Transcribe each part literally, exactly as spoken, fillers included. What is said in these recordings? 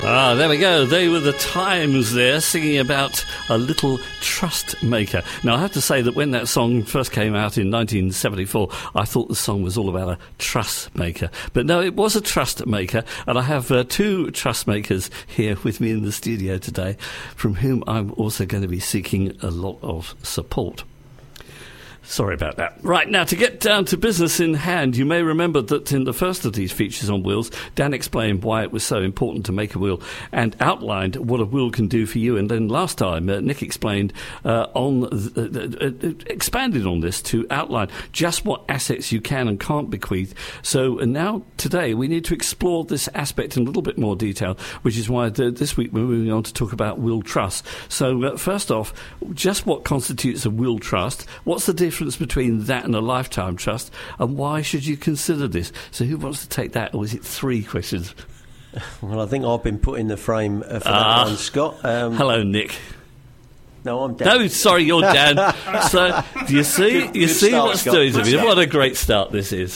Ah, there we go. They were the Times there, singing about a little trust maker. Now, I have to say that when that song first came out in nineteen seventy-four, I thought the song was all about a trust maker. But no, it was a trust maker, and I have uh, two trust makers here with me in the studio today, from whom I'm also going to be seeking a lot of support. Sorry about that. Right, now, to get down to business in hand, you may remember that in the first of these features on wills, Dan explained why it was so important to make a will and outlined what a will can do for you. And then last time, uh, Nick explained uh, on, uh, uh, expanded on this to outline just what assets you can and can't bequeath. So uh, now, today, we need to explore this aspect in a little bit more detail, which is why the, this week we're moving on to talk about will trust. So uh, first off, just what constitutes a will trust? What's the difference between that and a lifetime trust, and why should you consider this? So who wants to take that, or is it three questions? Well, I think I've been put in the frame uh, for ah, that one, Scott. Um, hello, Nick. No, I'm Dan. No, sorry, you're Dan. So, do you see? Good, you good see start, what's Scott. doing to me? Good What a great start this is.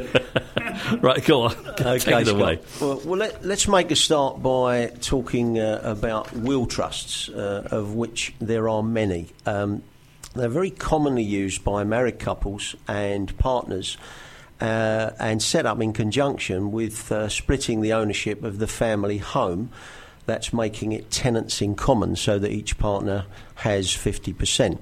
Right, go on. Okay, take it Scott. away. Well, well let, let's make a start by talking uh, about will trusts, uh, of which there are many. Um, They're very commonly used by married couples and partners uh, and set up in conjunction with uh, splitting the ownership of the family home. That's making it tenants in common so that each partner has fifty percent.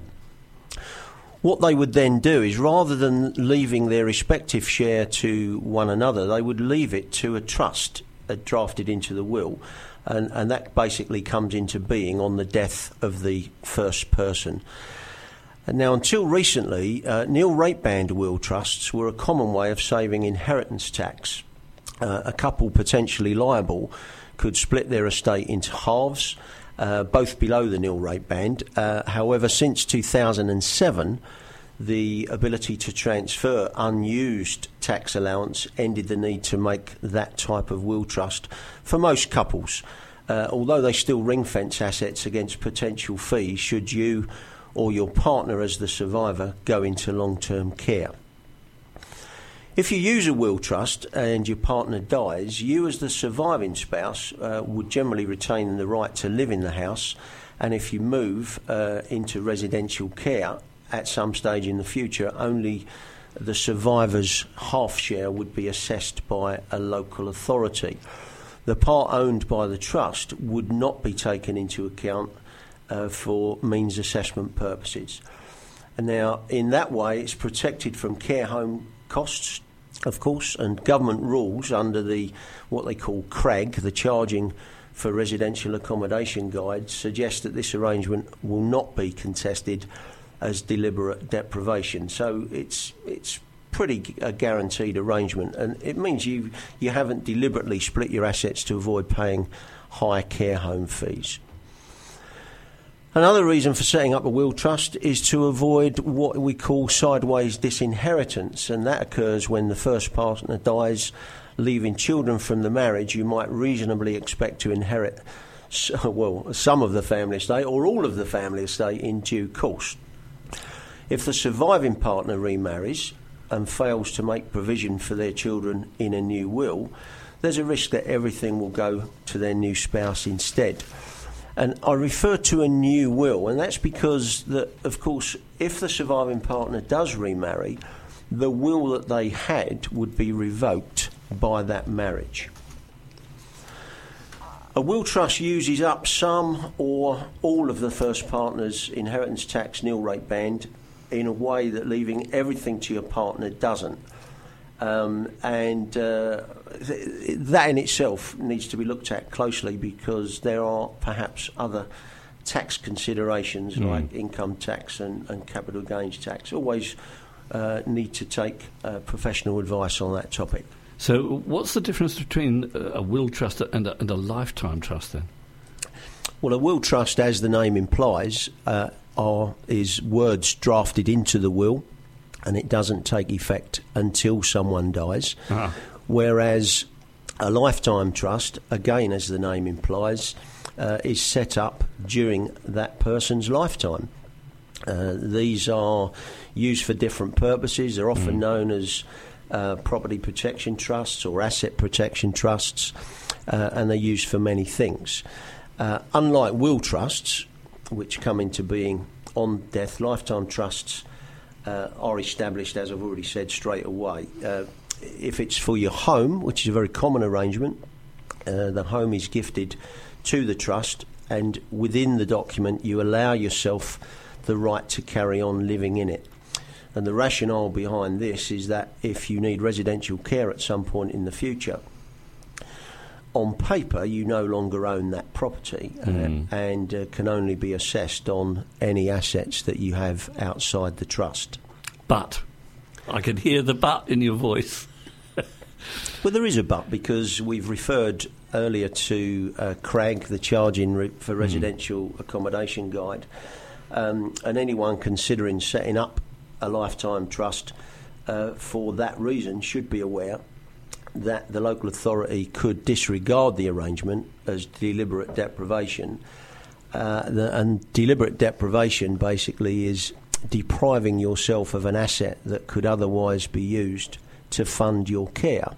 What they would then do is, rather than leaving their respective share to one another, they would leave it to a trust uh, drafted into the will, and, and that basically comes into being on the death of the first person. And now, until recently, uh, nil rate band will trusts were a common way of saving inheritance tax. Uh, a couple potentially liable could split their estate into halves, uh, both below the nil rate band. Uh, however, since two thousand seven, the ability to transfer unused tax allowance ended the need to make that type of will trust for most couples, uh, although they still ring-fence assets against potential fees should you or your partner as the survivor go into long-term care. If you use a will trust and your partner dies, you as the surviving spouse uh, would generally retain the right to live in the house, and if you move uh, into residential care at some stage in the future, only the survivor's half share would be assessed by a local authority. The part owned by the trust would not be taken into account Uh, for means assessment purposes. And now, in that way, it's protected from care home costs, of course, and government rules under the what they call C R A G, the Charging for Residential Accommodation Guide, suggest that this arrangement will not be contested as deliberate deprivation. So it's it's pretty a guaranteed arrangement, and it means you you haven't deliberately split your assets to avoid paying high care home fees. Another reason for setting up a will trust is to avoid what we call sideways disinheritance, and that occurs when the first partner dies, leaving children from the marriage you might reasonably expect to inherit, well, some of the family estate or all of the family estate in due course. If the surviving partner remarries and fails to make provision for their children in a new will, there's a risk that everything will go to their new spouse instead. And I refer to a new will, and that's because, that, of course, if the surviving partner does remarry, the will that they had would be revoked by that marriage. A will trust uses up some or all of the first partner's inheritance tax nil rate band in a way that leaving everything to your partner doesn't. Um, and uh, th- that in itself needs to be looked at closely, because there are perhaps other tax considerations mm. like income tax and, and capital gains tax. Always uh, need to take uh, professional advice on that topic. So what's the difference between a will trust and a, and a lifetime trust then? Well, a will trust, as the name implies, uh, are is words drafted into the will, and it doesn't take effect until someone dies. Uh-huh. Whereas a lifetime trust, again, as the name implies, uh, is set up during that person's lifetime. Uh, these are used for different purposes. They're often mm. known as uh, property protection trusts or asset protection trusts. uh, and they're used for many things. Uh, unlike will trusts, which come into being on death, lifetime trusts uh, are established, as I've already said, straight away. Uh, if it's for your home, which is a very common arrangement, uh, the home is gifted to the trust, and within the document you allow yourself the right to carry on living in it. And the rationale behind this is that if you need residential care at some point in the future, on paper you no longer own that property mm. uh, and uh, can only be assessed on any assets that you have outside the trust. But I can hear the but in your voice. Well, there is a but, because we've referred earlier to uh, CRAG, the Charging re- for Residential mm. Accommodation Guide, um, and anyone considering setting up a lifetime trust uh, for that reason should be aware that the local authority could disregard the arrangement as deliberate deprivation. Uh, the, and deliberate deprivation basically is depriving yourself of an asset that could otherwise be used to fund your care.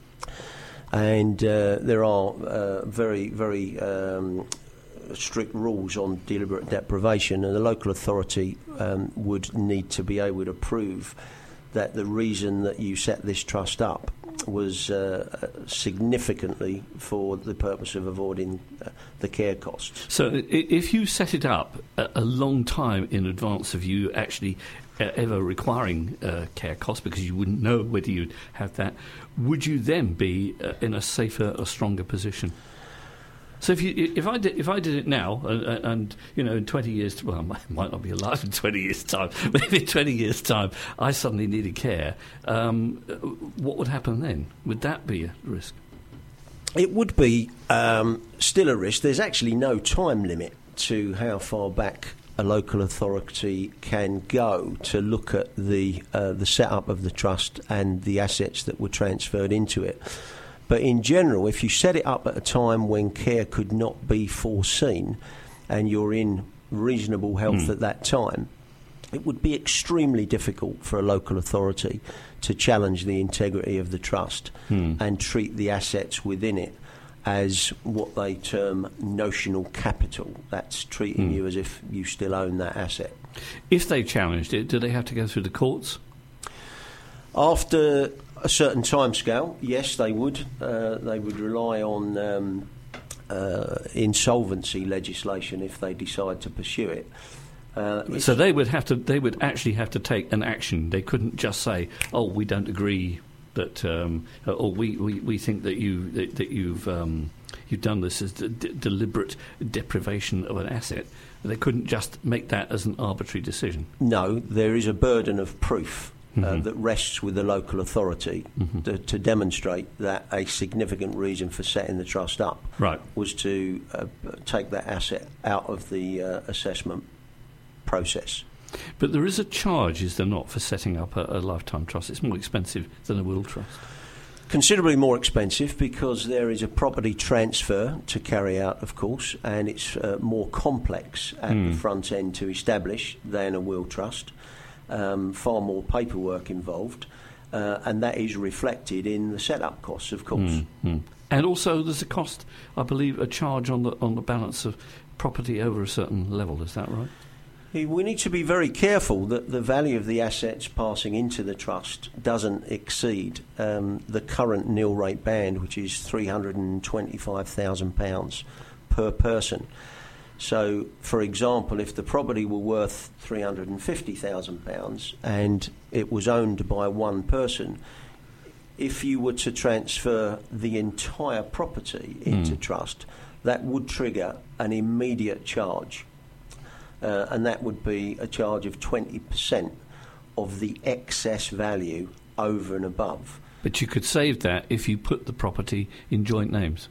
And uh, there are uh, very, very um, strict rules on deliberate deprivation, and the local authority um, would need to be able to prove that the reason that you set this trust up was uh, significantly for the purpose of avoiding uh, the care costs. So if you set it up a, a long time in advance of you actually uh, ever requiring uh, care costs, because you wouldn't know whether you'd have that, would you then be uh, in a safer or stronger position? So if you, if I did, if I did it now, and, and you know, in twenty years, well, I might, might not be alive in twenty years' time. Maybe in twenty years' time, I suddenly needed care. Um, what would happen then? Would that be a risk? It would be um, still a risk. There's actually no time limit to how far back a local authority can go to look at the uh, the setup of the trust and the assets that were transferred into it. But in general, if you set it up at a time when care could not be foreseen and you're in reasonable health mm. at that time, it would be extremely difficult for a local authority to challenge the integrity of the trust mm. and treat the assets within it as what they term notional capital. That's treating mm. you as if you still own that asset. If they challenged it, do they have to go through the courts? After a certain timescale, yes, they would. Uh, they would rely on um, uh, insolvency legislation if they decide to pursue it. Uh, so they would have to. They would actually have to take an action. They couldn't just say, "Oh, we don't agree that," um, or we, we, we think that you that, that you've um, you've done this as d- deliberate deprivation of an asset. They couldn't just make that as an arbitrary decision. No, there is a burden of proof. Uh, Mm-hmm. that rests with the local authority mm-hmm. to, to demonstrate that a significant reason for setting the trust up right. was to uh, take that asset out of the uh, assessment process. But there is a charge, is there not, for setting up a, a lifetime trust? It's more expensive than a will trust. Considerably more expensive, because there is a property transfer to carry out, of course, and it's uh, more complex at mm. the front end to establish than a will trust. Um, far more paperwork involved, uh, and that is reflected in the setup costs, of course. Mm-hmm. And also there's a cost, I believe, a charge on the on the balance of property over a certain level, is that right? We need to be very careful that the value of the assets passing into the trust doesn't exceed um, the current nil rate band, which is three hundred twenty-five thousand pounds per person. So, for example, if the property were worth three hundred fifty thousand pounds and it was owned by one person, if you were to transfer the entire property into mm. trust, that would trigger an immediate charge. Uh, and that would be a charge of twenty percent of the excess value over and above. But you could save that if you put the property in joint names.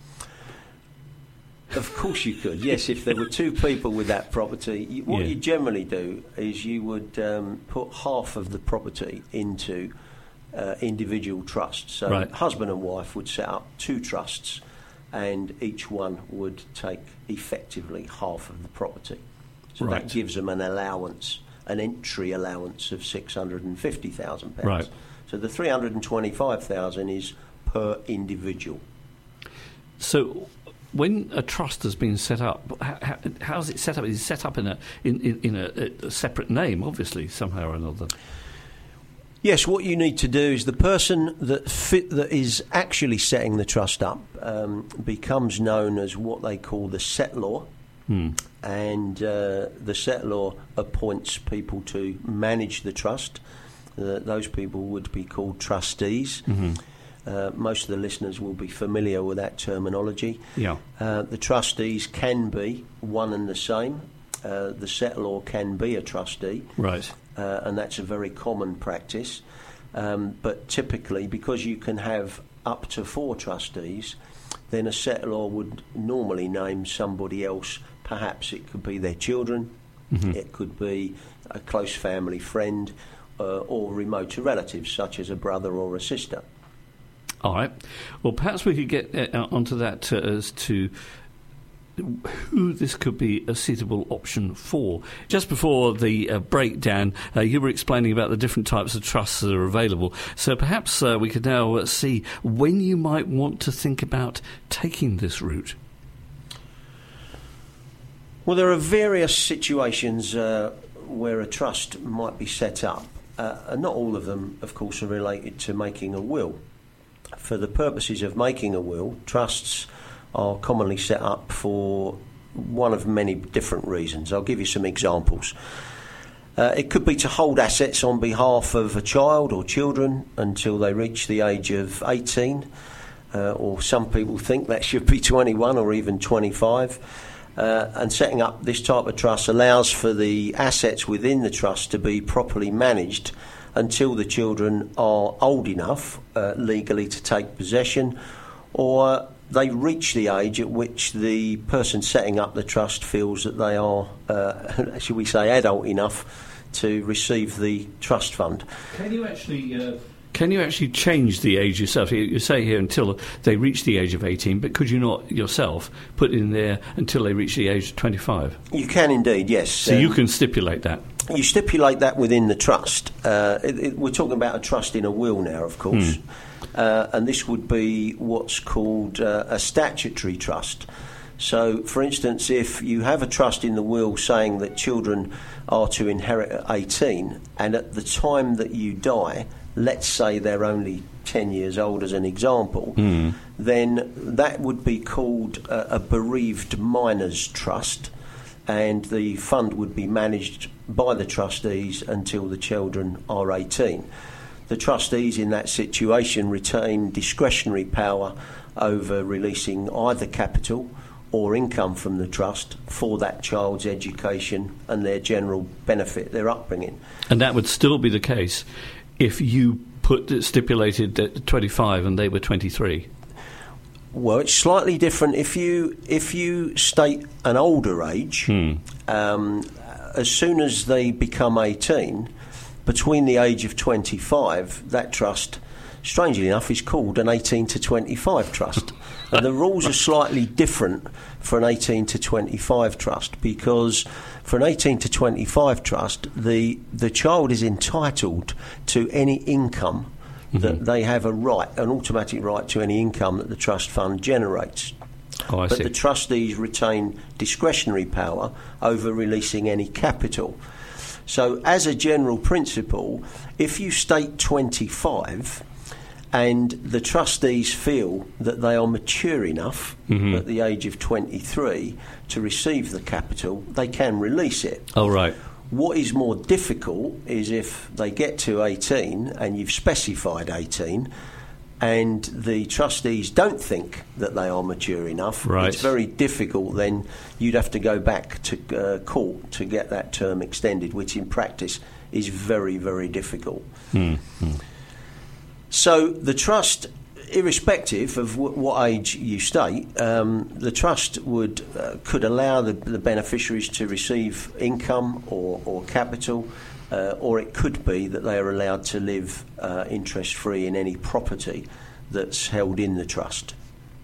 Of course you could, yes. If there were two people with that property, you, what yeah. you generally do is you would um, put half of the property into uh, individual trusts. So right. husband and wife would set up two trusts, and each one would take effectively half of the property. So right. that gives them an allowance, an entry allowance of six hundred fifty thousand pounds. Right. So the three hundred twenty-five thousand pounds is per individual. So when a trust has been set up, how, how is it set up? Is it set up in a in, in, in a, a separate name, obviously, somehow or another? Yes, what you need to do is the person that fit, that is actually setting the trust up um, becomes known as what they call the settlor, hmm. and uh, the settlor appoints people to manage the trust. Uh, those people would be called trustees. Mm-hmm. Uh, most of the listeners will be familiar with that terminology. Yeah. Uh, the trustees can be one and the same. Uh, the settlor can be a trustee. Right. Uh, and that's a very common practice. Um, but typically, because you can have up to four trustees, then a settlor would normally name somebody else. Perhaps it could be their children, mm-hmm. it could be a close family friend, uh, or remote relatives, such as a brother or a sister. All right. Well, perhaps we could get uh, onto that uh, as to who this could be a suitable option for. Just before the uh, break, Dan, uh, you were explaining about the different types of trusts that are available. So perhaps uh, we could now uh, see when you might want to think about taking this route. Well, there are various situations uh, where a trust might be set up. Uh, and not all of them, of course, are related to making a will. For the purposes of making a will, trusts are commonly set up for one of many different reasons. I'll give you some examples. Uh, it could be to hold assets on behalf of a child or children until they reach the age of eighteen, uh, or some people think that should be twenty-one or even twenty-five. Uh, and setting up this type of trust allows for the assets within the trust to be properly managed until the children are old enough uh, legally to take possession, or they reach the age at which the person setting up the trust feels that they are, uh, should we say, adult enough to receive the trust fund. Can you actually uh, can you actually change the age yourself? You, you say here until they reach the age of eighteen, but could you not yourself put in there until they reach the age of twenty-five? You can indeed, yes. So um, you can stipulate that. You stipulate that within the trust. Uh, it, it, we're talking about a trust in a will now, of course. Hmm. Uh, and this would be what's called uh, a statutory trust. So, for instance, if you have a trust in the will saying that children are to inherit at eighteen, and at the time that you die, let's say they're only ten years old as an example, mm. then that would be called a, a bereaved minors trust, and the fund would be managed by the trustees until the children are eighteen. The trustees in that situation retain discretionary power over releasing either capital or income from the trust for that child's education and their general benefit, their upbringing. And that would still be the case if you put it stipulated at twenty-five and they were twenty-three? Well, it's slightly different. If you if you state an older age, hmm. um, as soon as they become eighteen, between the age of twenty-five, that trust, strangely enough, is called an eighteen to twenty-five trust. And the rules are slightly different for an eighteen to twenty-five trust, because for an eighteen to twenty-five trust, the, the child is entitled to any income mm-hmm. that they have a right, an automatic right to any income that the trust fund generates. Oh, I but see. The trustees retain discretionary power over releasing any capital. So as a general principle, if you state twenty-five and the trustees feel that they are mature enough mm-hmm. at the age of twenty-three to receive the capital, they can release it. Oh, right. What is more difficult is if they get to eighteen and you've specified eighteen and the trustees don't think that they are mature enough, right. It's very difficult. Then you'd have to go back to uh, court to get that term extended, which in practice is very, very difficult. Mm-hmm. So the trust, irrespective of w- what age you state, um, the trust would uh, could allow the, the beneficiaries to receive income or, or capital, uh, or it could be that they are allowed to live uh, interest-free in any property that's held in the trust.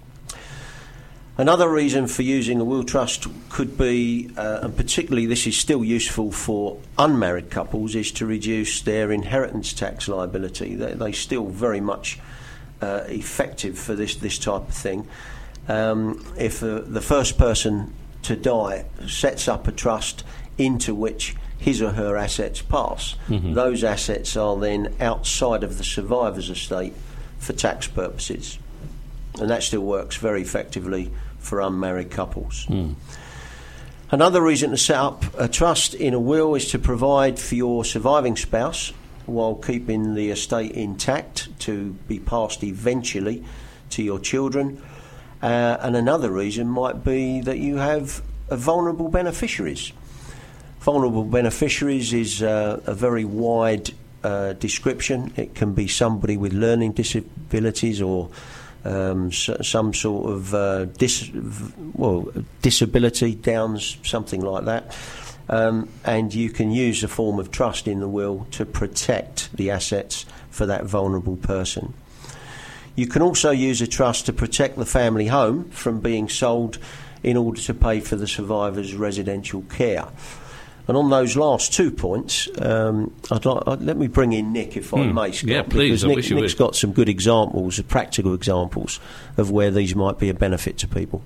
Another reason for using a will trust could be, uh, and particularly this is still useful for unmarried couples, is to reduce their inheritance tax liability. They, they're still very much uh, effective for this, this type of thing. um, if uh, the first person to die sets up a trust into which his or her assets pass, mm-hmm. those assets are then outside of the survivor's estate for tax purposes. And that still works very effectively for unmarried couples. Mm. Another reason to set up a trust in a will is to provide for your surviving spouse while keeping the estate intact to be passed eventually to your children. Uh, and another reason might be that you have uh, vulnerable beneficiaries. Vulnerable beneficiaries is uh, a very wide uh, description. It can be somebody with learning disabilities or um, s- some sort of uh, dis- well, disability, Downs, something like that. Um, and you can use a form of trust in the will to protect the assets for that vulnerable person. You can also use a trust to protect the family home from being sold in order to pay for the survivor's residential care. And on those last two points, um, I'd like, I'd, let me bring in Nick, if I hmm. may, Scott. Yeah, please. Because I Nick, wish you Nick's would. got some good examples, practical examples, of where these might be a benefit to people.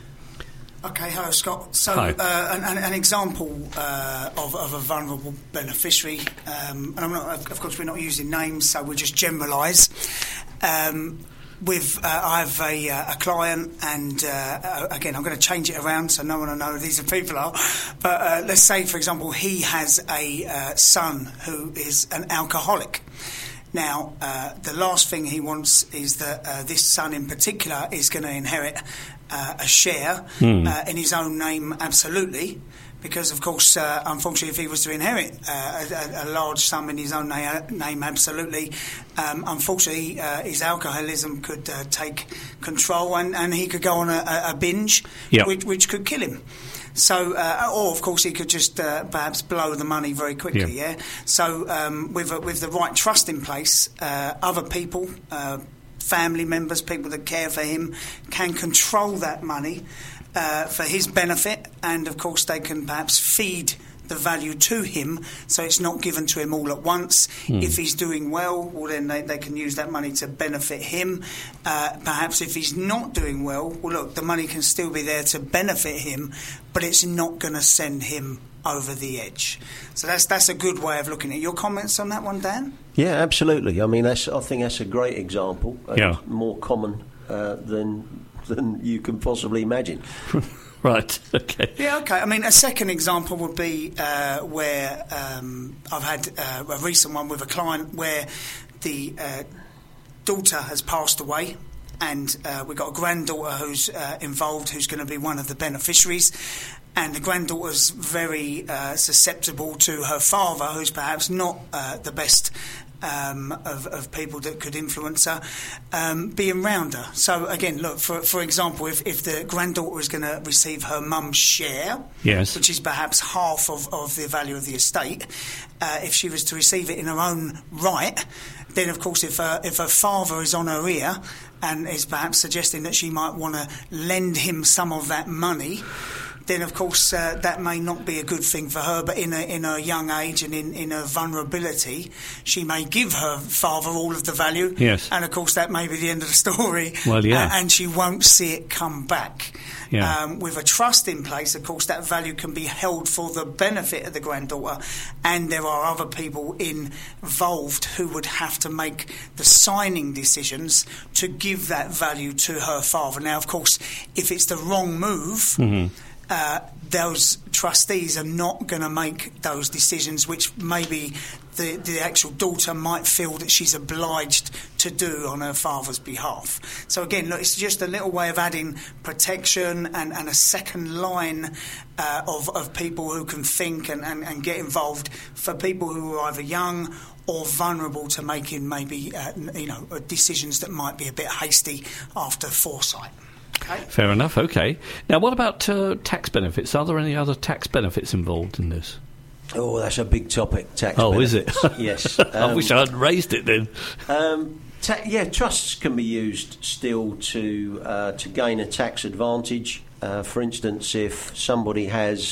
Okay, hello, Scott. So, Hi. uh, an, an example uh, of, of a vulnerable beneficiary, um, and I'm not, of course, we're not using names, so we'll just generalise. Um, With uh, I have a, uh, a client, and uh, again, I'm going to change it around so no one will know who these people are. But uh, let's say, for example, he has a uh, son who is an alcoholic. Now, uh, the last thing he wants is that uh, this son in particular is going to inherit uh, a share mm. uh, in his own name, absolutely. Because, of course, uh, unfortunately, if he was to inherit uh, a, a large sum in his own na- name, absolutely, um, unfortunately, uh, his alcoholism could uh, take control and, and he could go on a, a binge, yep. which, which could kill him. So, uh, or of course, he could just uh, perhaps blow the money very quickly. Yeah. yeah? So, um, with uh, with the right trust in place, uh, other people, uh, family members, people that care for him, can control that money uh, for his benefit, and of course, they can perhaps feed the value to him, so it's not given to him all at once. Mm. If he's doing well, well then they, they can use that money to benefit him. Uh, perhaps if he's not doing well, well look, the money can still be there to benefit him, but it's not going to send him over the edge. So that's that's a good way of looking at it. Your comments on that one, Dan? Yeah, absolutely. I mean, that's I think that's a great example. Yeah. More common uh, than than you can possibly imagine. Right, okay. Yeah, okay. I mean, a second example would be uh, where um, I've had uh, a recent one with a client where the uh, daughter has passed away, and uh, we've got a granddaughter who's uh, involved, who's going to be one of the beneficiaries. And the granddaughter's very uh, susceptible to her father, who's perhaps not uh, the best Um, of, of people that could influence her, um, being around her. So again, look, for for example, if, if the granddaughter is going to receive her mum's share, yes. which is perhaps half of, of the value of the estate, uh, if she was to receive it in her own right, then of course if her, if her father is on her ear and is perhaps suggesting that she might want to lend him some of that money, then of course uh, that may not be a good thing for her, but in a, in her young age and in, in her vulnerability, she may give her father all of the value, yes. and of course that may be the end of the story. Well, yeah. uh, and she won't see it come back. Yeah. Um, with a trust in place, of course, that value can be held for the benefit of the granddaughter, and there are other people involved who would have to make the signing decisions to give that value to her father. Now, of course, if it's the wrong move, mm-hmm. Uh, those trustees are not going to make those decisions, which maybe the, the actual daughter might feel that she's obliged to do on her father's behalf. So again, look, it's just a little way of adding protection and, and a second line uh, of, of people who can think and, and, and get involved for people who are either young or vulnerable to making maybe uh, you know decisions that might be a bit hasty after foresight. Okay. Fair enough, okay. Now, what about uh, tax benefits? Are there any other tax benefits involved in this? Oh, that's a big topic, tax oh, benefits. is it? Yes. I Um, wish I had raised it then. Um, ta- yeah, trusts can be used still to uh, to gain a tax advantage. Uh, for instance, if somebody has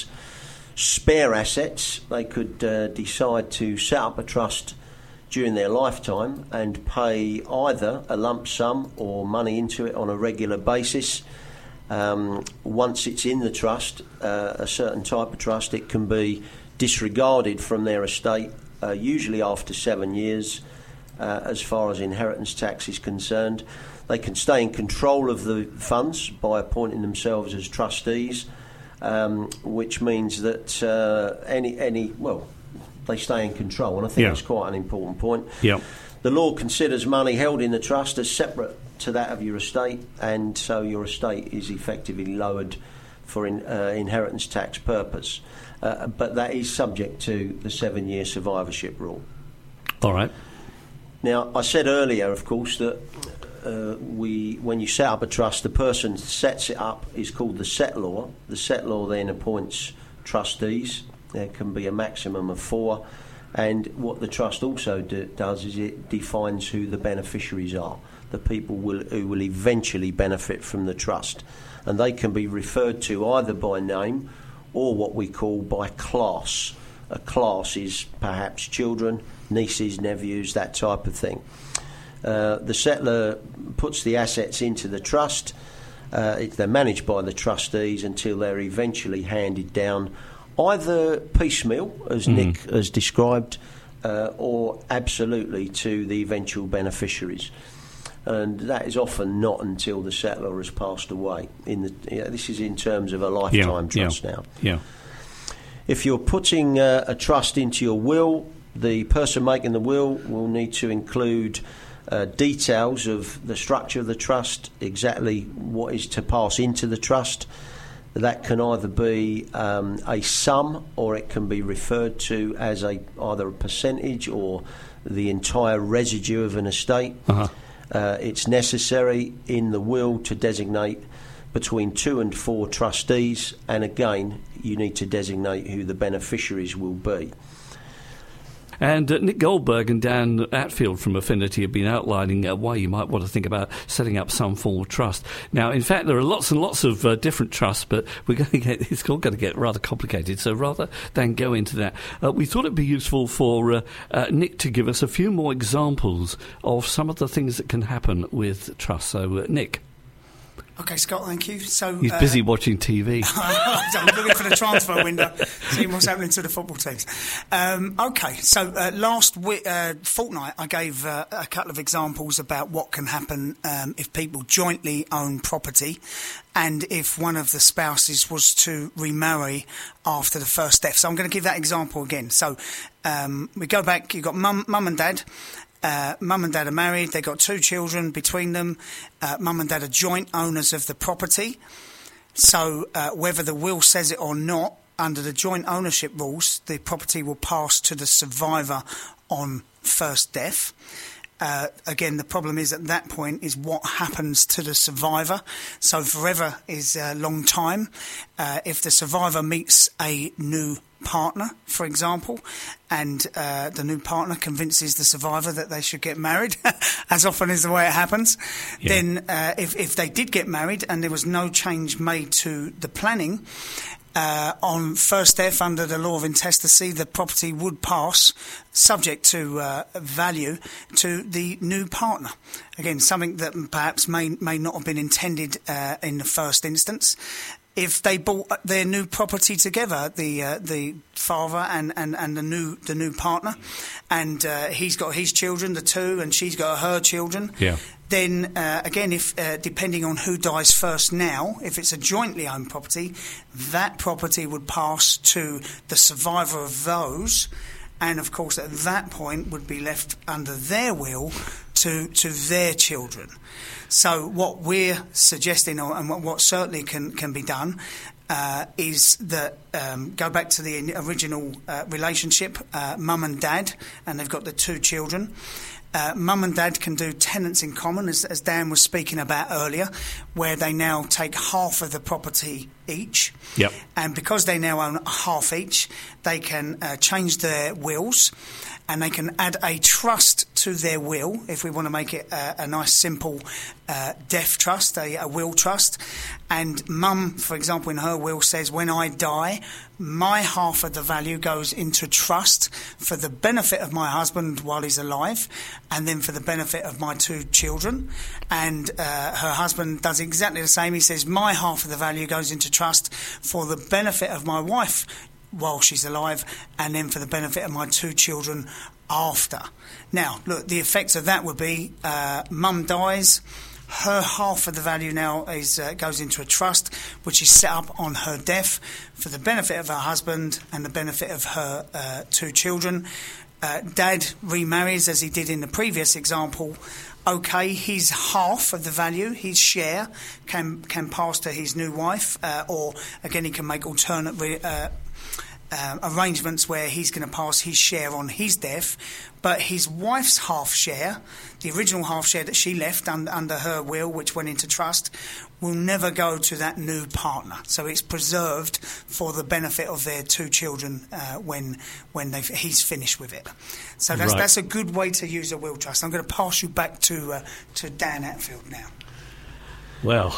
spare assets, they could uh, decide to set up a trust during their lifetime and pay either a lump sum or money into it on a regular basis. Um, once it's in the trust, uh, a certain type of trust, it can be disregarded from their estate, uh, usually after seven years, uh, as far as inheritance tax is concerned. They can stay in control of the funds by appointing themselves as trustees, um, which means that uh, any, any, well, they stay in control, and I think yeah. that's quite an important point. Yeah. The law considers money held in the trust as separate to that of your estate, and so your estate is effectively lowered for in, uh, inheritance tax purpose. Uh, but that is subject to the seven-year survivorship rule. All right. Now, I said earlier, of course, that uh, we, when you set up a trust, the person who sets it up is called the settlor. The settlor then appoints trustees. There can be a maximum of four. And what the trust also do, does is it defines who the beneficiaries are, the people will, who will eventually benefit from the trust. And they can be referred to either by name or what we call by class. A class is perhaps children, nieces, nephews, that type of thing. Uh, the settlor puts the assets into the trust. Uh, it, they're managed by the trustees until they're eventually handed down, either piecemeal, as mm. Nick has described, uh, or absolutely to the eventual beneficiaries. And that is often not until the settlor has passed away. In the, you know, this is in terms of a lifetime yeah, trust yeah, now. Yeah. If you're putting uh, a trust into your will, the person making the will will need to include uh, details of the structure of the trust, exactly what is to pass into the trust. That can either be um, a sum, or it can be referred to as a either a percentage or the entire residue of an estate. Uh-huh. Uh, it's necessary in the will to designate between two and four trustees, and again, you need to designate who the beneficiaries will be. And uh, Nick Goldberg and Dan Atfield from Affinity have been outlining uh, why you might want to think about setting up some form of trust. Now, in fact, there are lots and lots of uh, different trusts, but we're going to get it's all going to get rather complicated. So rather than go into that, uh, we thought it'd be useful for uh, uh, Nick to give us a few more examples of some of the things that can happen with trust. So, uh, Nick. Okay, Scott, thank you. So He's uh, busy watching T V. I'm looking for the transfer window, seeing what's happening to the football teams. Um, okay, so uh, last wi- uh, fortnight I gave uh, a couple of examples about what can happen um, if people jointly own property, and if one of the spouses was to remarry after the first death. So I'm going to give that example again. So um, we go back, you've got mum, mum and dad. Uh, mum and dad are married, they've got two children between them. Uh, mum and dad are joint owners of the property. So uh, whether the will says it or not, under the joint ownership rules, the property will pass to the survivor on first death. Uh, again, the problem is at that point is what happens to the survivor. So forever is a long time. Uh, if the survivor meets a new partner, for example, and uh, the new partner convinces the survivor that they should get married, as often is the way it happens, yeah. then uh, if, if they did get married and there was no change made to the planning, Uh, on first death, under the law of intestacy, the property would pass, subject to uh, value, to the new partner. Again, something that perhaps may may not have been intended uh, in the first instance. If they bought their new property together, the uh, the father and, and, and the new the new partner, and uh, he's got his children, the two, and she's got her children. Yeah. Then uh, again, if uh, depending on who dies first now, if it's a jointly owned property, that property would pass to the survivor of those, and of course at that point would be left under their will to to their children. So what we're suggesting, or, and what, what certainly can, can be done, uh, is that um, go back to the original uh, relationship, uh, mum and dad, and they've got the two children. Uh, mum and dad can do tenants in common, as, as Dan was speaking about earlier, where they now take half of the property each. Yep. And because they now own half each, they can uh, change their wills, and they can add a trust to their will, if we want to make it a, a nice, simple uh, death trust, a, a will trust. And Mum, for example, in her will says, when I die, my half of the value goes into trust for the benefit of my husband while he's alive, and then for the benefit of my two children. And uh, her husband does exactly the same. He says, my half of the value goes into trust for the benefit of my wife while she's alive, and then for the benefit of my two children after. Now, look, the effects of that would be uh, Mum dies. Her half of the value now is uh, goes into a trust, which is set up on her death for the benefit of her husband and the benefit of her uh, two children. Uh, Dad remarries, as he did in the previous example. Okay, his half of the value, his share, can can pass to his new wife, uh, or again, he can make alternate re- uh, Uh, arrangements where he's going to pass his share on his death, but his wife's half share, the original half share that she left un- under her will, which went into trust, will never go to that new partner. So it's preserved for the benefit of their two children uh, when when they've, he's finished with it. So that's Right. that's a good way to use a will trust. I'm going to pass you back to uh, to Dan Atfield now. Well,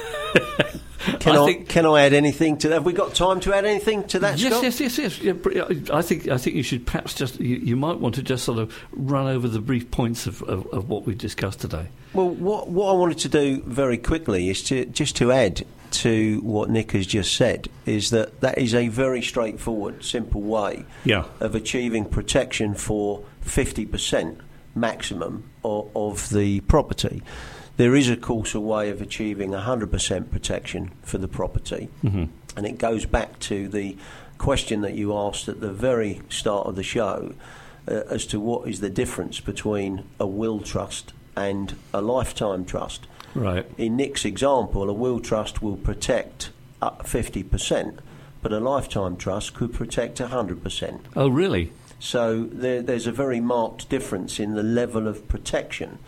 Can I I, think- can I add anything to that? Have we got time to add anything to that, yes, Scott? yes, yes, yes. Yeah, br- I think I think you should perhaps just you, you might want to just sort of run over the brief points of, of, of what we've discussed today. Well, what what I wanted to do very quickly is to just to add to what Nick has just said is that that is a very straightforward, simple way Yeah. of achieving protection for fifty percent maximum of, of the property. There is, of course, a way of achieving one hundred percent protection for the property. Mm-hmm. And it goes back to the question that you asked at the very start of the show uh, as to what is the difference between a will trust and a lifetime trust. Right. In Nick's example, a will trust will protect up fifty percent, but a lifetime trust could protect one hundred percent. Oh, really? So there, there's a very marked difference in the level of protection.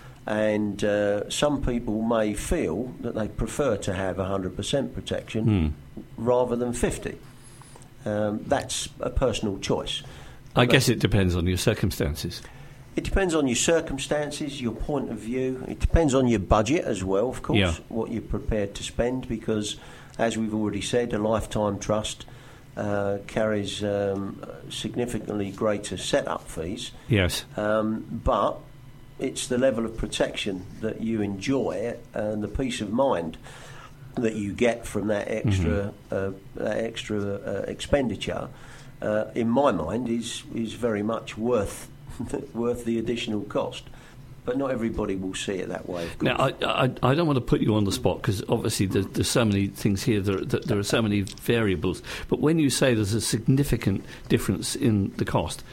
And uh, some people may feel that they prefer to have one hundred percent protection Mm. rather than fifty. Um, that's a personal choice. I But guess it depends on your circumstances. it depends on your circumstances, your point of view. It depends on your budget as well, of course, Yeah. what you're prepared to spend, because, as we've already said, a lifetime trust uh, carries um, significantly greater setup fees. Yes. Um, but it's the level of protection that you enjoy and the peace of mind that you get from that extra mm-hmm. uh, that extra uh, expenditure, uh, in my mind, is is very much worth worth the additional cost. But not everybody will see it that way, of course. Now, I, I, I don't want to put you on the spot because obviously there's, there's so many things here, there, there, there are so many variables. But when you say there's a significant difference in the cost,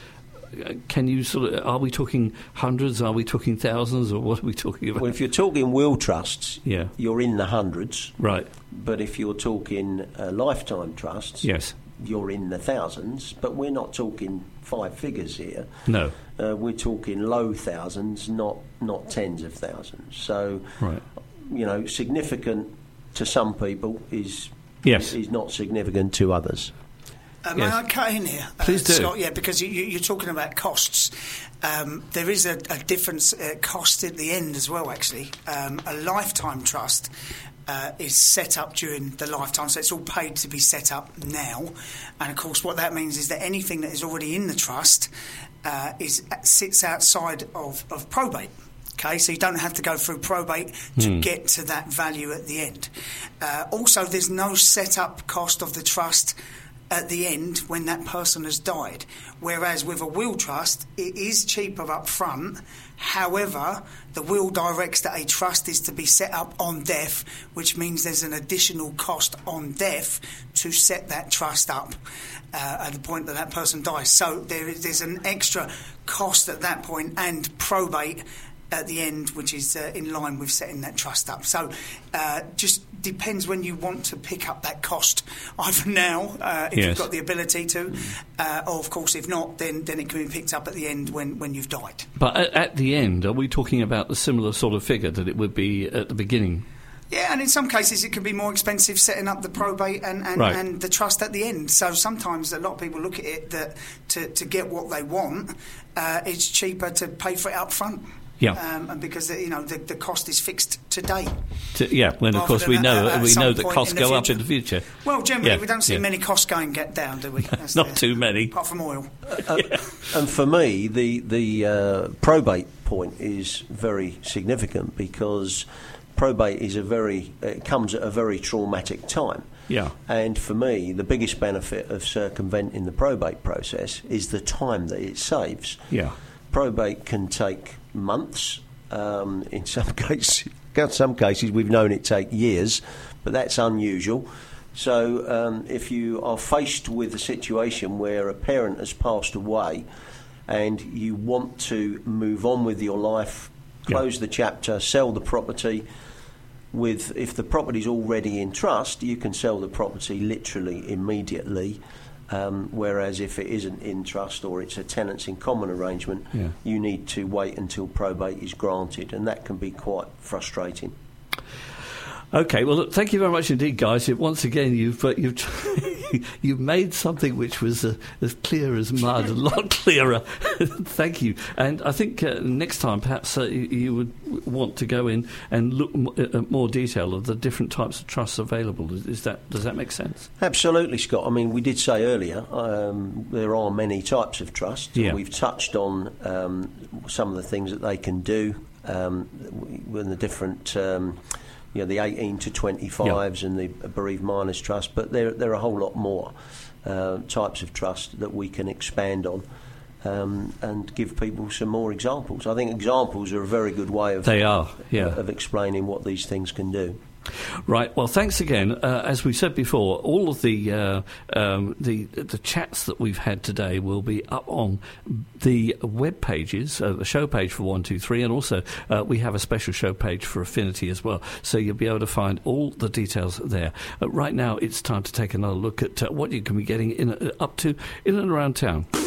can you sort of, are we talking hundreds, are we talking thousands, or what are we talking about? Well, if you're talking will trusts, Yeah. you're in the hundreds. Right. But if you're talking uh, lifetime trusts, Yes. you're in the thousands. But we're not talking five figures here. No. Uh, we're talking low thousands, not not tens of thousands. So, Right. you know, significant to some people is Yes. is not significant to others. Uh, may Yes. I cut in here, uh, Please do. Scott? Yeah, because you, you, you're talking about costs. Um, there is a, a difference uh, cost at the end as well, actually. Um, a lifetime trust uh, is set up during the lifetime, so it's all paid to be set up now. And, of course, what that means is that anything that is already in the trust uh, is sits outside of, of probate. Okay, so you don't have to go through probate to Mm. get to that value at the end. Uh, also, there's no set-up cost of the trust at the end when that person has died. Whereas with a will trust, it is cheaper up front. However, the will directs that a trust is to be set up on death, which means there's an additional cost on death to set that trust up uh, at the point that that person dies. So there is, there's an extra cost at that point and probate at the end, which is uh, in line with setting that trust up. So uh, just depends when you want to pick up that cost, either now, uh, if Yes. you've got the ability to, uh, or of course if not, then, then it can be picked up at the end when, when you've died. But at, at the end, are we talking about the similar sort of figure that it would be at the beginning? Yeah, and in some cases it can be more expensive setting up the probate and, and, right. and the trust at the end. So sometimes a lot of people look at it that to, to get what they want, uh, it's cheaper to pay for it up front. Yeah, um, and because you know the, the cost is fixed today. To, yeah, when of course we know at, at we know that point costs in the go future. up in the future. Well, generally yeah. we don't see yeah. many costs going get down, do we? That's Not the, too many, apart from oil. Uh, yeah. And for me, the the uh, probate point is very significant because probate is a very it comes at a very traumatic time. Yeah. And for me, the biggest benefit of circumventing the probate process is the time that it saves. Yeah. Probate can take months. Um, in some cases, in some cases, we've known it take years, but that's unusual. So, um, if you are faced with a situation where a parent has passed away, and you want to move on with your life, close yeah. the chapter, sell the property. With if the property's already in trust, you can sell the property literally immediately. Um, whereas if it isn't in trust or it's a tenants in common arrangement, yeah. you need to wait until probate is granted, and that can be quite frustrating. Okay, well, look, thank you very much indeed, guys. Once again, you've uh, you've you've made something which was uh, as clear as mud, a lot clearer. Thank you. And I think uh, next time, perhaps uh, you, you would want to go in and look m- at more detail of the different types of trusts available. Is, is that does that make sense? Absolutely, Scott. I mean, we did say earlier um, there are many types of trusts. Yeah. We've touched on um, some of the things that they can do um, in the different. Um, You know, the eighteen to twenty-fives yeah. and the bereaved miners trust, but there there are a whole lot more uh, types of trust that we can expand on um, and give people some more examples. I think examples are a very good way of they are yeah. of explaining what these things can do. Right. Well, thanks again. Uh, as we said before, all of the uh, um, the the chats that we've had today will be up on the web pages, uh, the show page for one two three, and also uh, we have a special show page for Affinity as well. So you'll be able to find all the details there. Uh, right now, it's time to take another look at uh, what you can be getting in uh, up to in and around town.